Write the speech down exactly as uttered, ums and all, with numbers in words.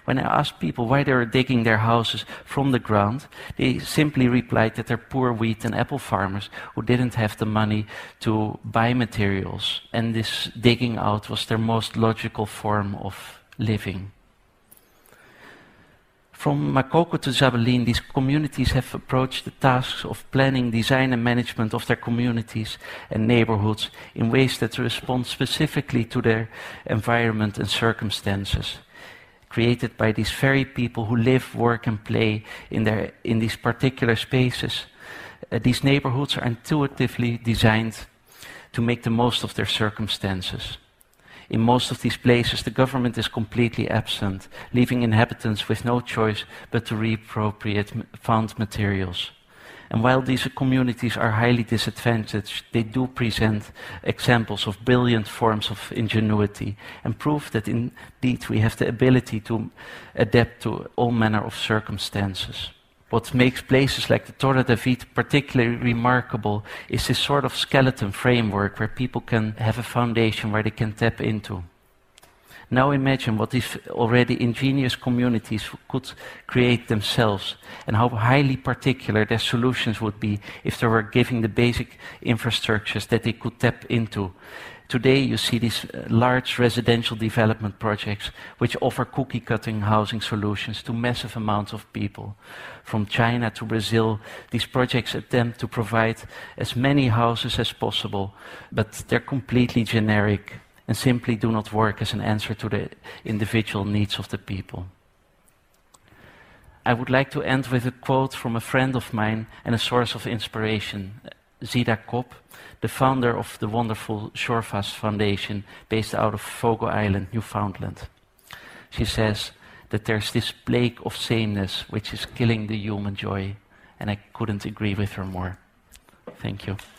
When I asked people why they were digging their houses from the ground, they simply replied that they're poor wheat and apple farmers who didn't have the money to buy materials, and this digging out was their most logical form of living. From Makoko to Zabelin, these communities have approached the tasks of planning, design and management of their communities and neighborhoods in ways that respond specifically to their environment and circumstances, created by these very people who live, work and play in, their, in these particular spaces. Uh, these neighborhoods are intuitively designed to make the most of their circumstances. In most of these places, the government is completely absent, leaving inhabitants with no choice but to reappropriate found materials. And while these communities are highly disadvantaged, they do present examples of brilliant forms of ingenuity and prove that indeed we have the ability to adapt to all manner of circumstances. What makes places like the Torre David particularly remarkable is this sort of skeleton framework where people can have a foundation where they can tap into. Now imagine what these already ingenious communities could create themselves and how highly particular their solutions would be if they were given the basic infrastructures that they could tap into. Today you see these large residential development projects which offer cookie-cutting housing solutions to massive amounts of people. From China to Brazil, these projects attempt to provide as many houses as possible, but they're completely generic and simply do not work as an answer to the individual needs of the people. I would like to end with a quote from a friend of mine and a source of inspiration, Zita Kopp, the founder of the wonderful Shorefast Foundation based out of Fogo Island, Newfoundland. She says that there's this plague of sameness which is killing the human joy, and I couldn't agree with her more. Thank you.